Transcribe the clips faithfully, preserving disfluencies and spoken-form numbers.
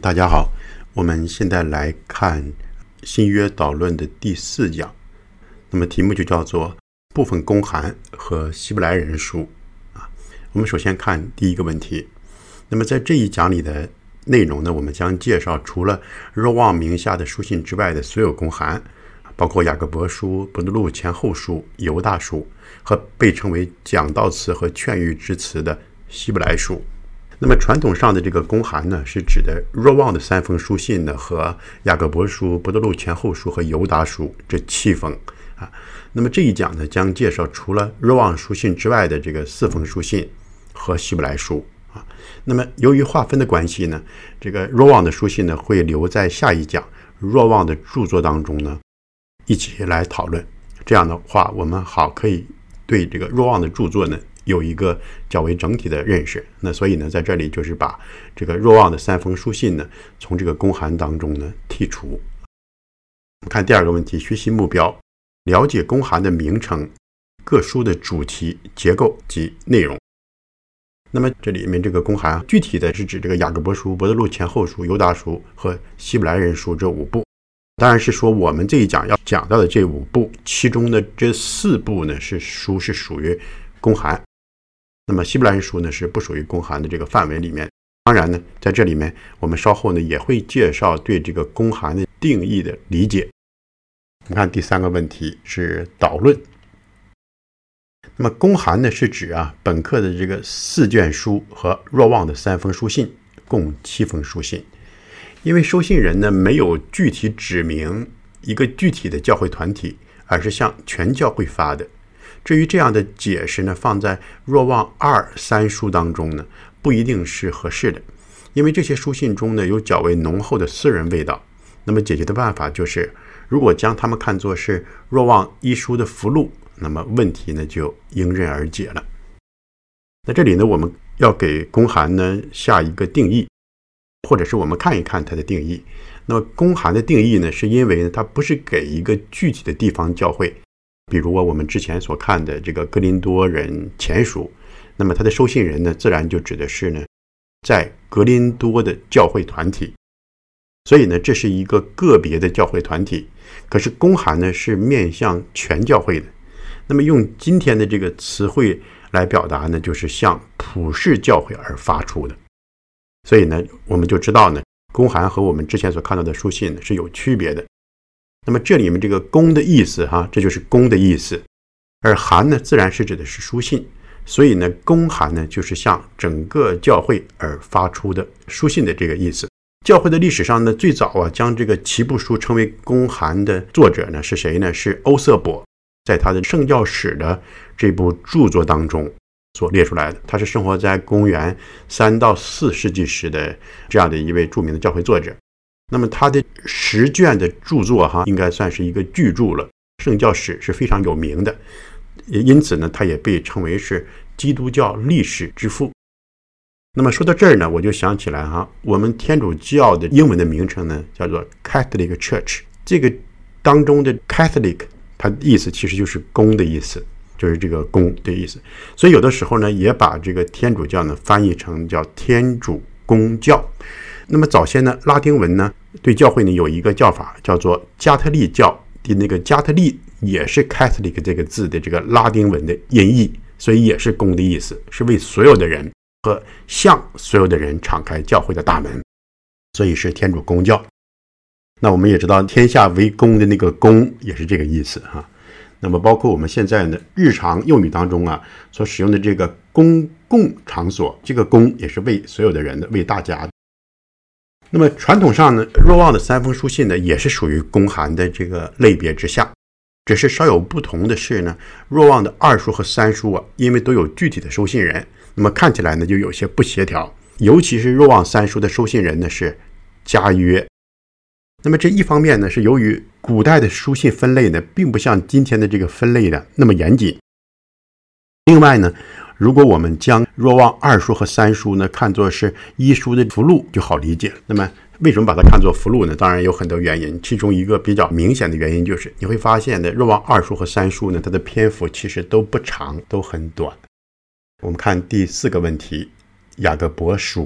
大家好，我们现在来看新约导论的第四讲，那么题目就叫做部分公函和希伯来人书啊。我们首先看第一个问题，那么在这一讲里的内容呢，我们将介绍除了若望名下的书信之外的所有公函，包括雅各伯书、伯特禄前后书、犹大书和被称为讲道词和劝谕之词的希伯来书。那么传统上的这个公函呢，是指的若望的三封书信呢，和雅各伯书、伯特禄前后书和犹大书这七封啊。那么这一讲呢，将介绍除了若望书信之外的这个四封书信和希伯来书啊。那么由于划分的关系呢，这个若望的书信呢，会留在下一讲若望的著作当中呢，一起来讨论。这样的话，我们好可以对这个若望的著作呢，有一个较为整体的认识。那所以呢，在这里就是把这个若望的三封书信呢，从这个公函当中呢剔除。我们看第二个问题，学习目标，了解公函的名称、各书的主题、结构及内容。那么这里面这个公函具体的是指这个雅各伯书、伯特禄前后书、犹大书和希伯来人书这五部。当然是说我们这一讲要讲到的这五部，其中的这四部呢是书是属于公函。那么希伯来人书呢是不属于公函的这个范围里面。当然呢，在这里面我们稍后呢也会介绍对这个公函的定义的理解。我们看第三个问题是导论。那么公函呢是指啊本课的这个四卷书和若望的三封书信，共七封书信。因为收信人呢没有具体指明一个具体的教会团体，而是向全教会发的。至于这样的解释呢，放在若望二三书当中呢，不一定是合适的，因为这些书信中呢有较为浓厚的私人味道。那么解决的办法就是，如果将它们看作是若望一书的附录，那么问题呢就迎刃而解了。那这里呢，我们要给公函呢下一个定义，或者是我们看一看它的定义。那么公函的定义呢，是因为呢它不是给一个具体的地方教会。比如我们之前所看的这个哥林多人前书，那么他的收信人呢，自然就指的是呢，在哥林多的教会团体。所以呢，这是一个个别的教会团体。可是公函呢，是面向全教会的。那么用今天的这个词汇来表达呢，就是向普世教会而发出的。所以呢，我们就知道呢，公函和我们之前所看到的书信是有区别的。那么这里面这个公的意思哈，这就是公的意思，而函呢自然是指的是书信，所以呢公函呢就是向整个教会而发出的书信的这个意思。教会的历史上呢，最早啊将这个齐布书称为公函的作者呢是谁呢？是欧瑟伯，在他的圣教史的这部著作当中所列出来的。他是生活在公元三到四世纪时的这样的一位著名的教会作者。那么他的十卷的著作哈，应该算是一个巨著了，圣教史是非常有名的，因此呢，他也被称为是基督教历史之父。那么说到这儿呢，我就想起来哈，我们天主教的英文的名称呢叫做 Catholic Church， 这个当中的 Catholic 它的意思其实就是公的意思，就是这个公的意思。所以有的时候呢，也把这个天主教呢翻译成叫天主公教。那么早先呢，拉丁文呢对教会呢有一个叫法叫做加特利教的，那个加特利也是 Catholic 这个字的这个拉丁文的音译，所以也是公的意思，是为所有的人和向所有的人敞开教会的大门，所以是天主公教。那我们也知道天下为公的那个公也是这个意思哈。那么包括我们现在呢日常用语当中啊所使用的这个公共场所，这个公也是为所有的人的，为大家的。那么传统上呢，若望的三封书信呢也是属于公函的这个类别之下，只是稍有不同的是呢，若望的二书和三书啊，因为都有具体的收信人，那么看起来呢就有些不协调，尤其是若望三书的收信人呢是加约。那么这一方面呢，是由于古代的书信分类呢并不像今天的这个分类的那么严谨。另外呢，如果我们将若望二书和三书呢看作是一书的附录就好理解了。那么为什么把它看作附录呢？当然有很多原因，其中一个比较明显的原因就是你会发现的若望二书和三书呢，它的篇幅其实都不长，都很短。我们看第四个问题，雅各伯书。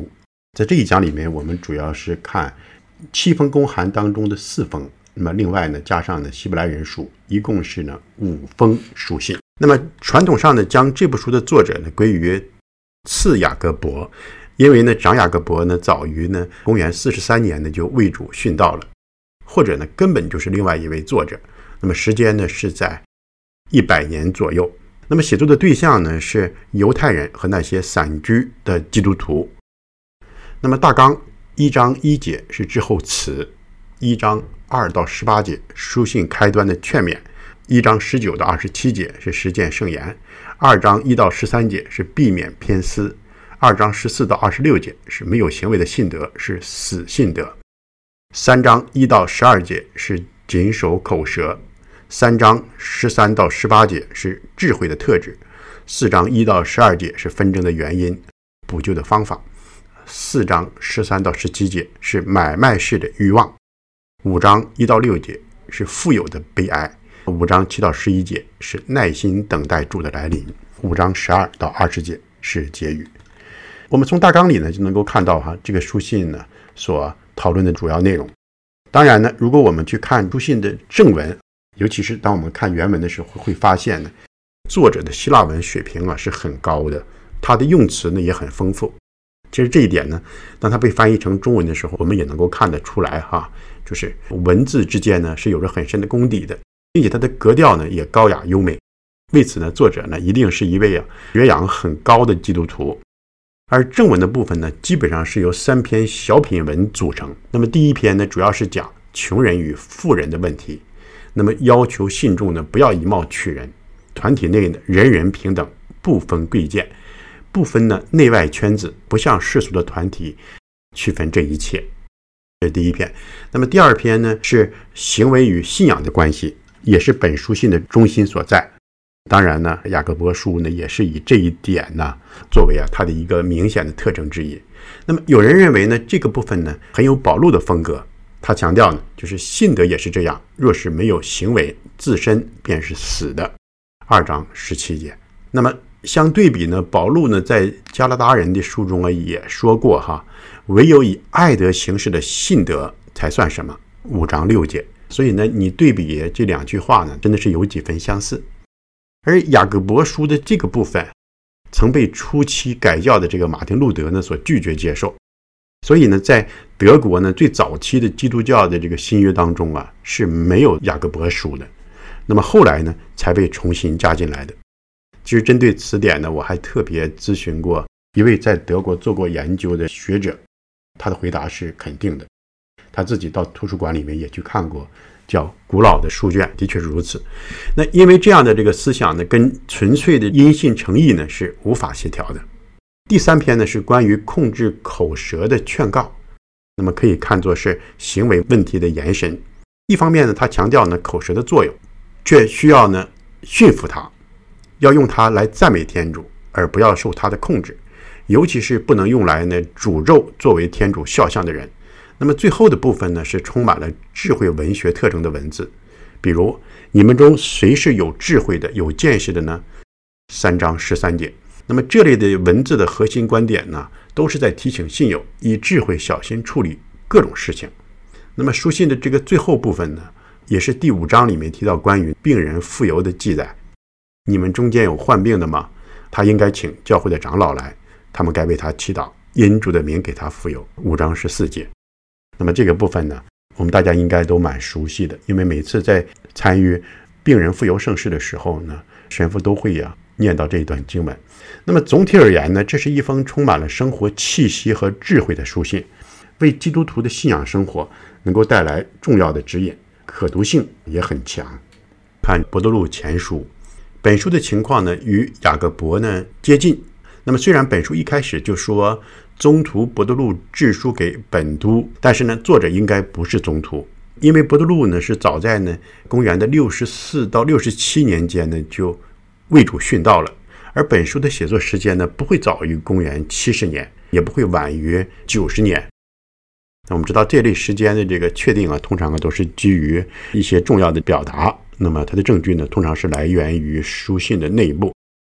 在这一讲里面，我们主要是看七封公函当中的四封，那么另外呢加上呢希伯来人书，一共是呢五封书信。那么传统上呢将这部书的作者呢归于次雅各伯，因为呢长雅各伯呢早于呢公元四十三年呢就为主殉道了，或者呢根本就是另外一位作者。那么时间呢是在一百年左右。那么写作的对象呢是犹太人和那些散居的基督徒。那么大纲一章一节是之后词，一章二到十八节书信开端的劝勉，一章十九到二十七节是实践圣言，二章一到十三节是避免偏私，二章十四到二十六节是没有行为的信德，是死信德，三章一到十二节是谨守口舌，三章十三到十八节是智慧的特质，四章一到十二节是纷争的原因、补救的方法，四章十三到十七节是买卖式的欲望，五章一到六节是富有的悲哀，五章七到十一节是耐心等待主的来临，五章十二到二十节是结语。我们从大纲里呢就能够看到哈，这个书信呢所讨论的主要内容。当然呢，如果我们去看书信的正文，尤其是当我们看原文的时候，会发现呢，作者的希腊文水平啊是很高的，他的用词呢也很丰富。其实这一点呢，当它被翻译成中文的时候，我们也能够看得出来哈，就是文字之间呢是有着很深的功底的，并且它的格调呢也高雅优美。为此呢，作者呢一定是一位啊学养很高的基督徒。而正文的部分呢，基本上是由三篇小品文组成。那么第一篇呢，主要是讲穷人与富人的问题，那么要求信众呢不要以貌取人，团体内呢人人平等，不分贵贱，不分呢内外圈子，不像世俗的团体区分这一切。这是第一篇。那么第二篇呢是行为与信仰的关系，也是本书信的中心所在。当然呢，雅各伯书呢也是以这一点呢作为啊它的一个明显的特征之一。那么有人认为呢，这个部分呢很有保禄的风格，他强调呢就是信德也是这样，若是没有行为，自身便是死的。二章十七节。那么相对比呢，保禄呢在加拉达人的书中啊也说过哈，唯有以爱德行事的信德才算什么。五章六节。所以呢，你对比这两句话呢，真的是有几分相似。而雅各伯书的这个部分曾被初期改教的这个马丁路德呢所拒绝接受，所以呢在德国呢最早期的基督教的这个新约当中啊是没有雅各伯书的，那么后来呢才被重新加进来的。其实针对此点呢，我还特别咨询过一位在德国做过研究的学者，他的回答是肯定的，他自己到图书馆里面也去看过叫古老的书卷，的确是如此。那因为这样的这个思想呢，跟纯粹的因信诚意呢是无法协调的。第三篇呢是关于控制口舌的劝告，那么可以看作是行为问题的延伸。一方面呢，他强调呢口舌的作用，却需要呢驯服它，要用它来赞美天主，而不要受它的控制，尤其是不能用来呢诅咒作为天主肖像的人。那么最后的部分呢，是充满了智慧文学特征的文字，比如你们中谁是有智慧的、有见识的呢？三章十三节。那么这类的文字的核心观点呢，都是在提醒信友以智慧小心处理各种事情。那么书信的这个最后部分呢，也是第五章里面提到关于病人傅油的记载。你们中间有患病的吗？他应该请教会的长老来，他们该为他祈祷，因主的名给他傅油。五章十四节。那么这个部分呢，我们大家应该都蛮熟悉的，因为每次在参与病人傅油圣事的时候呢，神父都会呀、啊、念到这一段经文。那么总体而言呢，这是一封充满了生活气息和智慧的书信，为基督徒的信仰生活能够带来重要的指引，可读性也很强。看伯多禄前书，本书的情况呢与雅各伯呢接近。那么虽然本书一开始就说宗徒伯多禄致书给本都，但是呢作者应该不是宗徒，因为伯多禄呢是早在呢公元的六十四到六十七年间呢就为主殉道了，而本书的写作时间呢不会早于公元七十年，也不会晚于九十年。那我们知道这类时间的这个确定啊，通常啊都是基于一些重要的表达，那么它的证据呢通常是来源于书信的内部。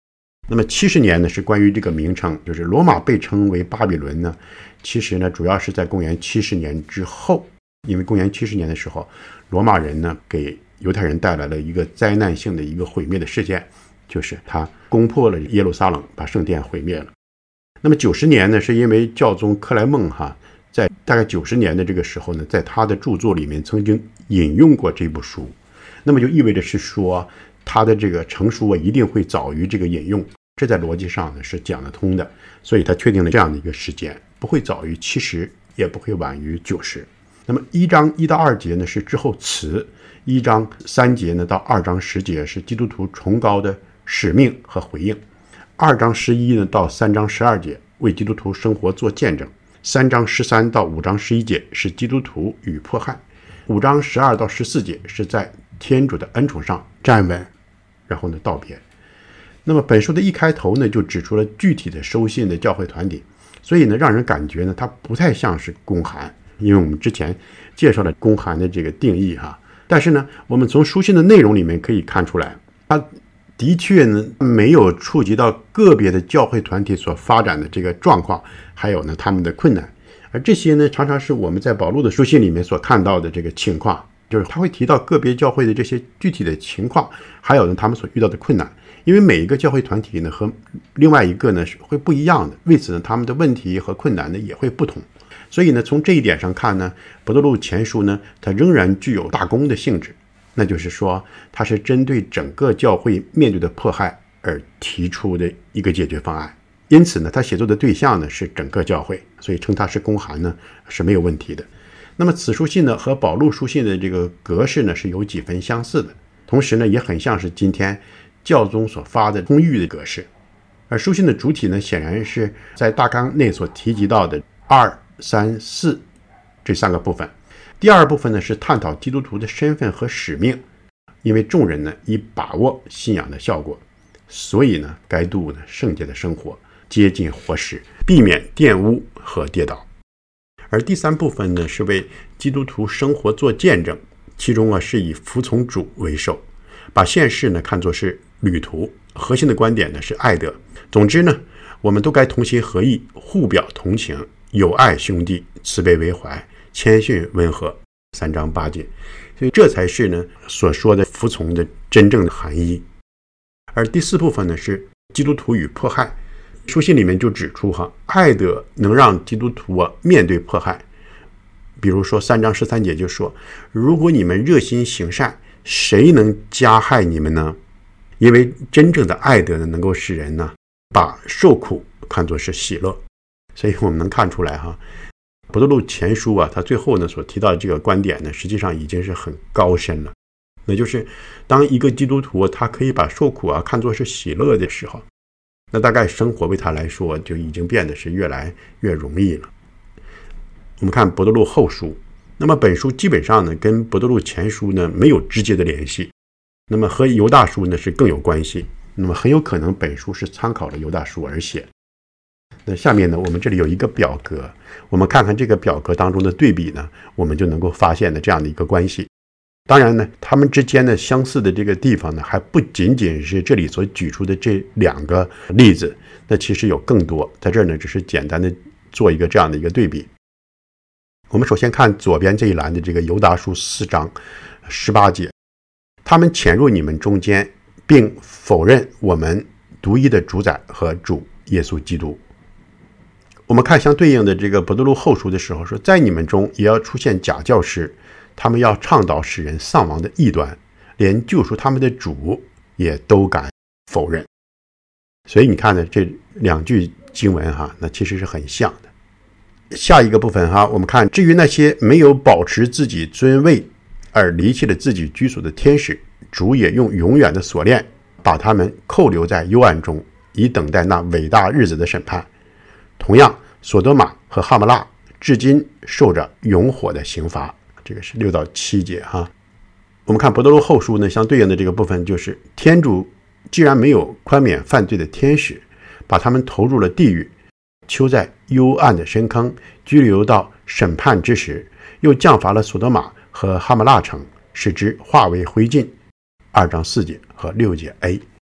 那么七十年呢是关于这个名称，就是罗马被称为巴比伦呢，其实呢主要是在公元七十年之后，因为公元七十年的时候，罗马人呢给犹太人带来了一个灾难性的一个毁灭的事件，就是他攻破了耶路撒冷，把圣殿毁灭了。那么九十年呢是因为教宗克莱孟哈在大概九十年的这个时候呢，在他的著作里面曾经引用过这部书，那么就意味着是说他的这个成书啊一定会早于这个引用，这在逻辑上呢是讲得通的，所以他确定了这样的一个时间，不会早于七十，也不会晚于九十。那么一章一到二节呢是之后词，一章三节呢到二章十节是基督徒崇高的使命和回应，二章十一呢到三章十二节为基督徒生活做见证，三章十三到五章十一节是基督徒与迫害，五章十二到十四节是在天主的恩宠上站稳，然后呢道别。那么本书的一开头呢就指出了具体的收信的教会团体，所以呢让人感觉呢它不太像是公函，因为我们之前介绍了公函的这个定义哈。但是呢我们从书信的内容里面可以看出来，它的确呢没有触及到个别的教会团体所发展的这个状况，还有呢他们的困难，而这些呢常常是我们在保禄的书信里面所看到的这个情况，就是他会提到个别教会的这些具体的情况，还有呢他们所遇到的困难，因为每一个教会团体呢和另外一个呢是会不一样的，为此呢他们的问题和困难呢也会不同。所以呢从这一点上看呢，伯多禄前书呢它仍然具有大公的性质，那就是说它是针对整个教会面对的迫害而提出的一个解决方案，因此呢他写作的对象呢是整个教会，所以称它是公函呢是没有问题的。那么此书信呢和保禄书信的这个格式呢是有几分相似的，同时呢也很像是今天教宗所发的公谕的格式。而书信的主体呢显然是在大纲内所提及到的二三四这三个部分。第二部分呢是探讨基督徒的身份和使命，因为众人呢已把握信仰的效果，所以呢该度呢圣洁的生活，接近活石，避免玷污和跌倒。而第三部分呢是为基督徒生活做见证，其中啊是以服从主为首，把现世呢看作是旅途，核心的观点呢是爱德。总之呢我们都该同心合意，互表同情，友爱兄弟，慈悲为怀，谦逊温和，三章八节。所以这才是呢所说的服从的真正的含义。而第四部分呢是基督徒与迫害，书信里面就指出哈，爱德能让基督徒啊面对迫害。比如说三章十三节就说，如果你们热心行善，谁能加害你们呢？因为真正的爱德呢能够使人呢把受苦看作是喜乐。所以我们能看出来哈，伯多禄前书啊他最后呢所提到的这个观点呢实际上已经是很高深了，那就是当一个基督徒他可以把受苦啊看作是喜乐的时候，那大概生活为他来说就已经变得是越来越容易了。我们看伯多禄后书，那么本书基本上呢跟伯多禄前书呢没有直接的联系，那么和犹大书呢是更有关系，那么很有可能本书是参考了犹大书而写。那下面呢我们这里有一个表格，我们看看这个表格当中的对比呢，我们就能够发现的这样的一个关系。当然呢他们之间的相似的这个地方呢还不仅仅是这里所举出的这两个例子，那其实有更多，在这儿呢只是简单的做一个这样的一个对比。我们首先看左边这一栏的这个犹大书四章十八节，他们潜入你们中间，并否认我们独一的主宰和主耶稣基督。我们看相对应的这个伯多禄后书的时候说，在你们中也要出现假教师，他们要倡导使人丧亡的异端，连救赎他们的主也都敢否认。所以你看呢这两句经文哈，那其实是很像的。下一个部分哈，我们看至于那些没有保持自己尊位而离弃了自己居所的天使，主也用永远的锁链把他们扣留在幽暗中，以等待那伟大日子的审判。同样索多玛和哈摩拉至今受着永火的刑罚。这个是六到七节哈。我们看伯多禄后书呢，相对应的这个部分就是天主既然没有宽免犯罪的天使，把他们投入了地狱，囚在幽暗的深坑，拘留到审判之时，又降罚了索多玛和哈摩拉城，使之化为灰烬。二章四节和六节 A。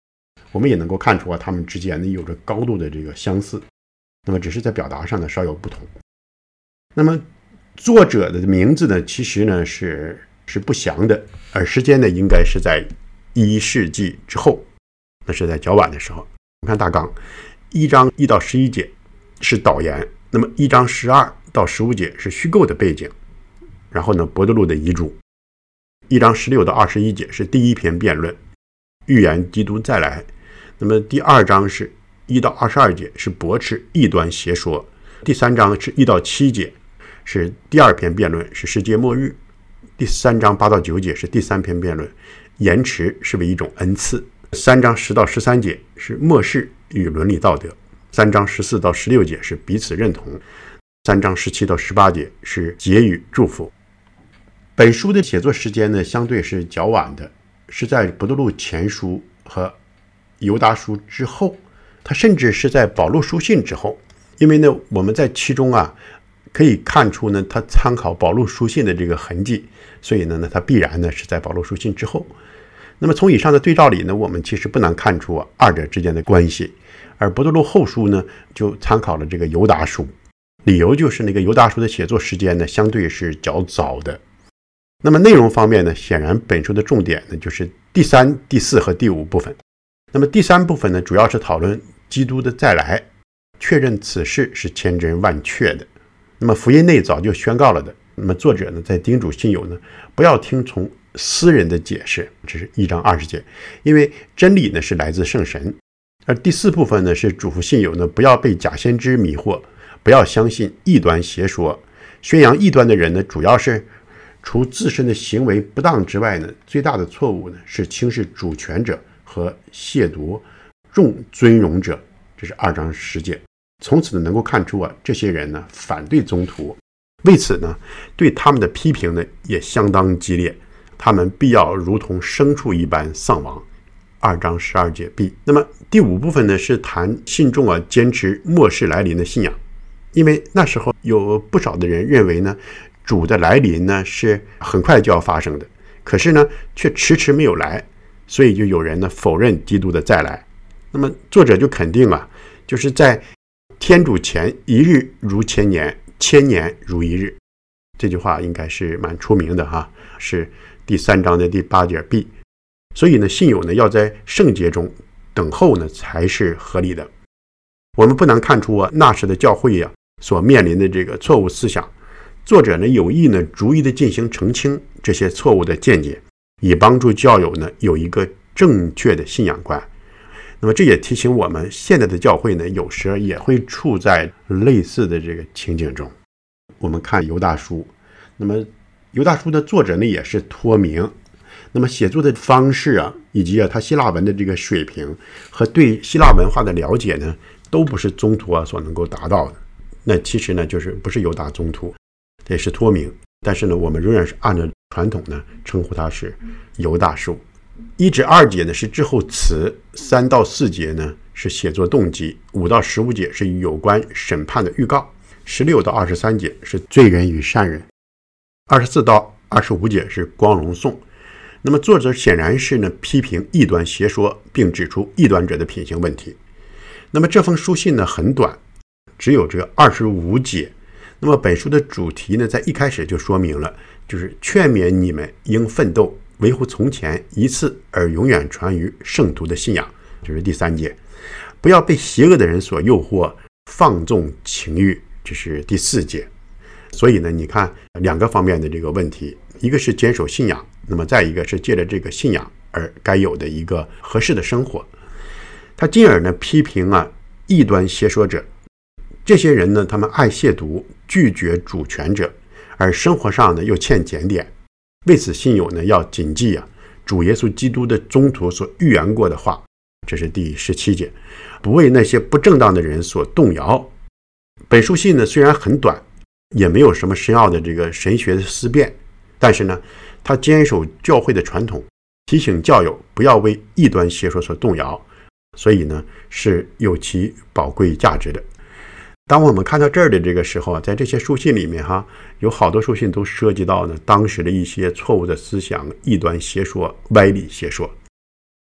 我们也能够看出啊，他们之间呢有着高度的这个相似，那么只是在表达上呢稍有不同。那么作者的名字呢，其实呢是是不详的，而时间呢应该是在一世纪之后，那是在较晚的时候。我们看大纲，一章一到十一节是导言，那么一章十二到十五节是虚构的背景，然后呢伯多禄的遗嘱，一章十六到二十一节是第一篇辩论，预言基督再来。那么第二章是一到二十二节是驳斥异端邪说，第三章是一到七节是第二篇辩论，是世界末日。第三章八到九节是第三篇辩论，延迟是为一种恩赐。三章十到十三节是末世与伦理道德。三章十四到十六节是彼此认同。三章十七到十八节是结语祝福。本书的写作时间呢，相对是较晚的，是在伯多禄前书和犹达书之后，它甚至是在保禄书信之后。因为呢，我们在其中啊可以看出呢，他参考保禄书信的这个痕迹，所以呢，他必然呢是在保禄书信之后。那么从以上的对照里呢，我们其实不难看出啊二者之间的关系。而伯多禄后书呢，就参考了这个犹达书，理由就是那个犹达书的写作时间呢，相对是较早的。那么内容方面呢，显然本书的重点呢就是第三、第四和第五部分。那么第三部分呢，主要是讨论基督的再来，确认此事是千真万确的。那么福音内早就宣告了的。那么作者呢，在叮嘱信友呢，不要听从私人的解释，这是一章二十节，因为真理呢是来自圣神。而第四部分呢，是嘱咐信友呢，不要被假先知迷惑，不要相信异端邪说。宣扬异端的人呢，主要是除自身的行为不当之外呢，最大的错误呢是轻视主权者和亵渎众尊荣者，这是二章十节。从此呢，能够看出啊，这些人呢反对宗徒，为此呢，对他们的批评呢也相当激烈，他们必要如同牲畜一般丧亡。二章十二节 B。 那么第五部分呢，是谈信众啊坚持末世来临的信仰，因为那时候有不少的人认为呢，主的来临呢是很快就要发生的，可是呢却迟迟没有来，所以就有人呢否认基督的再来。那么作者就肯定啊，就是在天主前一日如千年，千年如一日。这句话应该是蛮出名的哈，是第三章的第八节 B。 所以呢，信友呢要在圣洁中等候呢才是合理的。我们不难看出啊，那时的教会啊所面临的这个错误思想，作者呢有意呢逐一的进行澄清这些错误的见解，以帮助教友呢有一个正确的信仰观。那么这也提醒我们，现在的教会呢有时也会处在类似的这个情景中。我们看犹大书，那么犹大书的作者呢也是托名，那么写作的方式啊，以及啊他希腊文的这个水平和对希腊文化的了解呢，都不是宗徒啊所能够达到的。那其实呢就是不是犹大宗徒，也是托名，但是呢我们仍然是按照传统呢称呼他是犹大书。一至二节呢是之后词，三到四节呢是写作动机，五到十五节是有关审判的预告，十六到二十三节是罪人与善人，二十四到二十五节是光荣颂。那么作者显然是呢批评异端邪说，并指出异端者的品行问题。那么这封书信呢很短，只有这二十五节。那么本书的主题呢在一开始就说明了，就是劝勉你们应奋斗，维护从前一次而永远传于圣徒的信仰，就是第三节。不要被邪恶的人所诱惑，放纵情欲，这是第四节。所以呢，你看两个方面的这个问题，一个是坚守信仰，那么再一个是借着这个信仰而该有的一个合适的生活。他进而呢批评啊异端邪说者，这些人呢他们爱亵渎，拒绝主权者，而生活上呢又欠检点。为此信友呢要谨记啊主耶稣基督的宗徒所预言过的话，这是第十七节，不为那些不正当的人所动摇。本书信呢虽然很短，也没有什么深奥的这个神学的思辨，但是呢他坚守教会的传统，提醒教友不要为异端邪说所动摇，所以呢是有其宝贵价值的。当我们看到这儿的这个时候，在这些书信里面哈，有好多书信都涉及到呢当时的一些错误的思想、异端邪说、歪理邪说。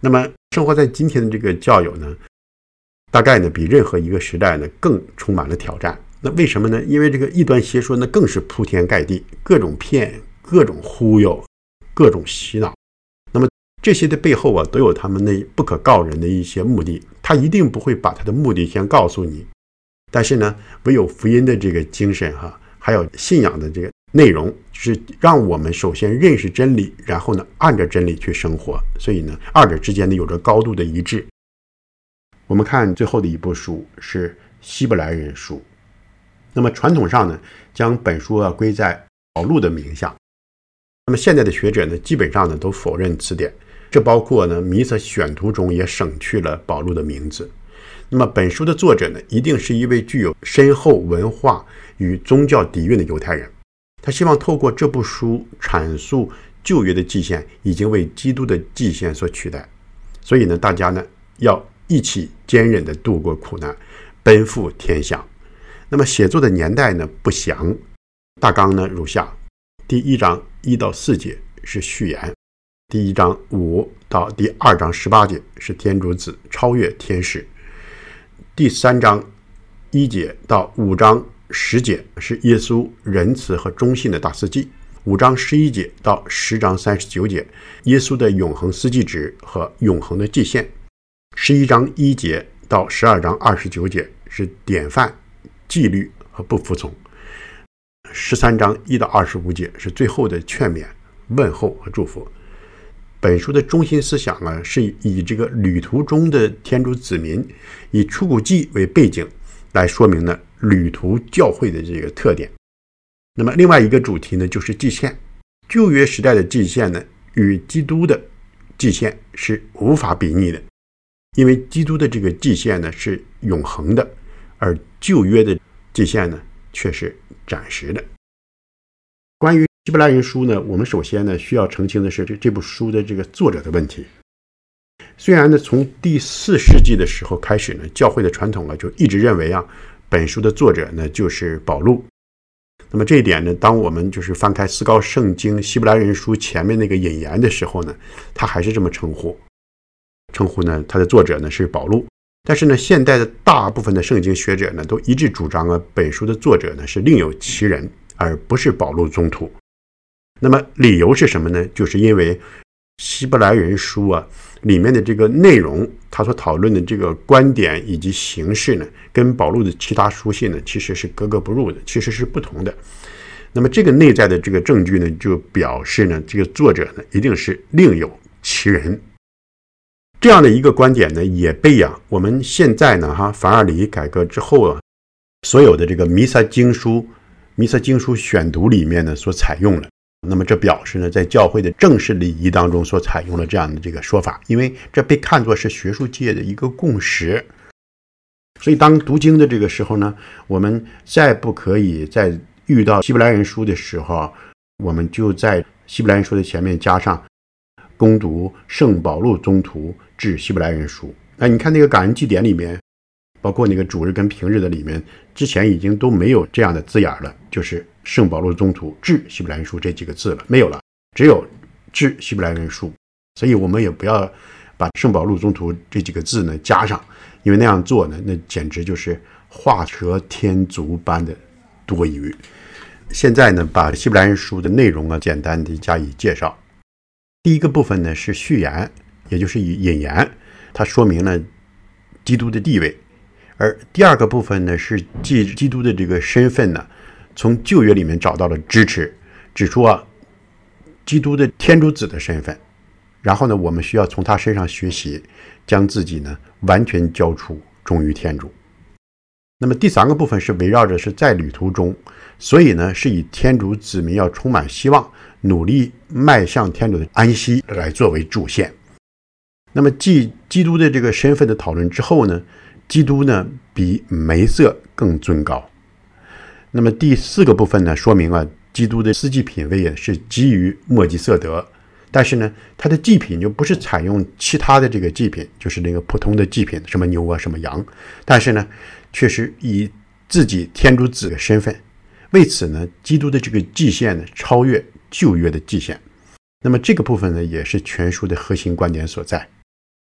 那么生活在今天的这个教友呢，大概呢比任何一个时代呢更充满了挑战。那为什么呢？因为这个异端邪说呢更是铺天盖地，各种骗，各种忽悠，各种洗脑。那么这些的背后啊，都有他们那不可告人的一些目的，他一定不会把他的目的先告诉你。但是呢，唯有福音的这个精神哈、啊，还有信仰的这个内容，是让我们首先认识真理，然后呢按着真理去生活。所以呢，二者之间呢有着高度的一致。我们看最后的一部书是希伯来人书。那么传统上呢，将本书啊归在保禄的名下。那么现在的学者呢，基本上呢都否认此点，这包括呢弥撒选读中也省去了保禄的名字。那么本书的作者呢，一定是一位具有深厚文化与宗教底蕴的犹太人。他希望透过这部书阐述旧约的祭献已经为基督的祭献所取代。所以呢，大家呢要一起坚忍地度过苦难，奔赴天享。那么写作的年代呢不详，大纲呢如下：第一章一到四节是序言，第一章五到第二章十八节是天主子超越天使，第三章一节到五章十节是耶稣仁慈和忠信的大司祭，五章十一节到十章三十九节耶稣的永恒司祭职和永恒的祭献，十一章一节到十二章二十九节是典范、纪律和不服从，十三章一到二十五节是最后的劝勉、问候和祝福。本书的中心思想啊，是以这个旅途中的天主子民，以出谷记为背景来说明呢旅途教会的这个特点。那么另外一个主题呢，就是祭献。旧约时代的祭献呢，与基督的祭献是无法比拟的，因为基督的这个祭献呢是永恒的，而旧约的祭献呢却是暂时的。关于希伯来人书呢，我们首先呢需要澄清的是这这部书的这个作者的问题。虽然呢从第四世纪的时候开始呢，教会的传统啊就一直认为啊本书的作者呢就是保禄。那么这一点呢，当我们就是翻开思高圣经希伯来人书前面那个引言的时候呢，他还是这么称呼，称呼呢他的作者呢是保禄。但是呢，现代的大部分的圣经学者呢都一致主张啊本书的作者呢是另有其人，而不是保禄宗徒。那么理由是什么呢？就是因为希伯来人书啊里面的这个内容，他所讨论的这个观点以及形式呢，跟保禄的其他书信呢其实是格格不入的，其实是不同的。那么这个内在的这个证据呢，就表示呢这个作者呢一定是另有其人。这样的一个观点呢，也被啊我们现在呢哈凡尔里改革之后啊，所有的这个弥撒经书、弥撒经书选读里面呢所采用了。那么这表示呢，在教会的正式礼仪当中所采用了这样的这个说法，因为这被看作是学术界的一个共识。所以当读经的这个时候呢，我们再不可以在遇到希伯来人书的时候，我们就在希伯来人书的前面加上攻读圣保禄宗徒致希伯来人书。那你看那个感恩祭典里面，包括那个主日跟平日的里面，之前已经都没有这样的字眼了，就是圣保禄宗徒致希伯来人书这几个字了，没有了，只有致希伯来人书。所以我们也不要把圣保禄宗徒这几个字呢加上，因为那样做呢，那简直就是画蛇添足般的多余。现在呢，把希伯来人书的内容啊简单的加以介绍。第一个部分呢是序言，也就是引言，它说明了基督的地位。而第二个部分呢是基基督的这个身份呢，从旧约里面找到了支持，指出啊基督的天主子的身份。然后呢，我们需要从他身上学习，将自己呢完全交出，忠于天主。那么第三个部分是围绕着是在旅途中，所以呢是以天主子民要充满希望，努力迈向天主的安息来作为主线。那么继基督的这个身份的讨论之后呢，基督呢比梅瑟更尊高。那么第四个部分呢，说明啊基督的司祭品位是基于末基色德，但是呢他的祭品就不是采用其他的这个祭品，就是那个普通的祭品，什么牛啊什么羊，但是呢却是以自己天主子的身份。为此呢，基督的这个祭献呢超越旧约的祭献。那么这个部分呢也是全书的核心观点所在。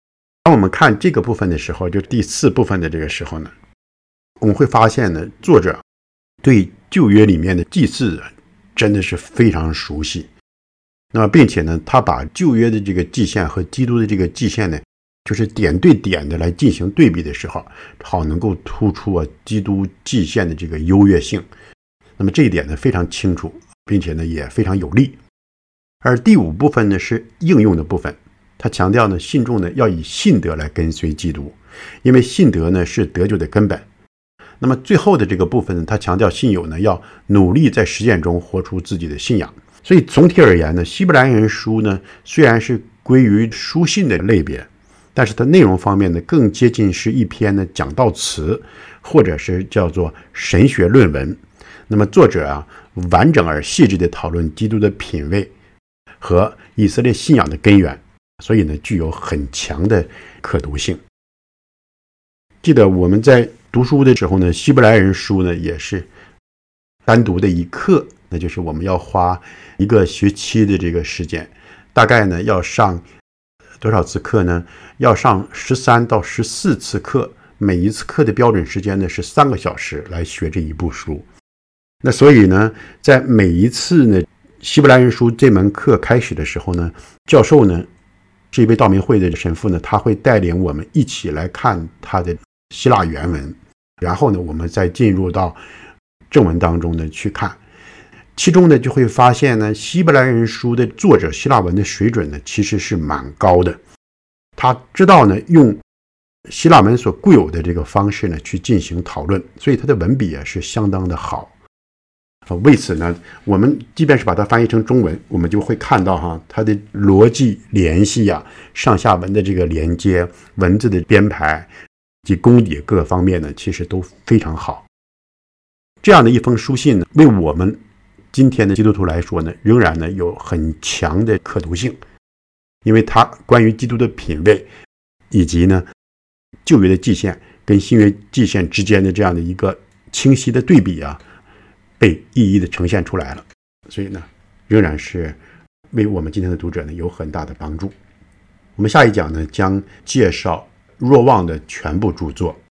当我们看这个部分的时候，就第四部分的这个时候呢，我们会发现呢，作者对旧约里面的祭祀真的是非常熟悉。那么并且呢，他把旧约的这个祭献和基督的这个祭献呢，就是点对点的来进行对比的时候，好能够突出啊基督祭献的这个优越性。那么这一点呢非常清楚，并且呢也非常有力。而第五部分呢是应用的部分，他强调呢信众呢要以信德来跟随基督，因为信德呢是得救的根本。那么最后的这个部分呢，他强调信友呢要努力在实践中活出自己的信仰。所以总体而言呢，希伯来人书呢虽然是归于书信的类别，但是它内容方面呢更接近是一篇呢讲道词，或者是叫做神学论文。那么作者啊完整而细致地讨论基督的品位和以色列信仰的根源，所以呢具有很强的可读性。记得我们在读书的时候呢，希伯来人书呢也是单独的一课，那就是我们要花一个学期的这个时间，大概呢要上多少次课呢？要上十三到十四次课，每一次课的标准时间呢是三个小时来学这一部书。那所以呢，在每一次呢希伯来人书这门课开始的时候呢，教授呢这一位道明会的神父呢，他会带领我们一起来看他的希腊原文，然后呢我们再进入到正文当中呢去看。其中呢就会发现呢，希伯来人书的作者希腊文的水准呢其实是蛮高的，他知道呢用希腊文所固有的这个方式呢去进行讨论，所以他的文笔啊是相当的好。为此呢，我们即便是把它翻译成中文，我们就会看到哈，它的逻辑联系啊，上下文的这个连接，文字的编排及功底各个方面呢，其实都非常好。这样的一封书信呢，为我们今天的基督徒来说呢，仍然呢有很强的可读性，因为它关于基督的品位，以及呢旧约的祭献跟新约祭献之间的这样的一个清晰的对比啊，被一一的呈现出来了。所以呢，仍然是为我们今天的读者呢有很大的帮助。我们下一讲呢将介绍若望的全部著作。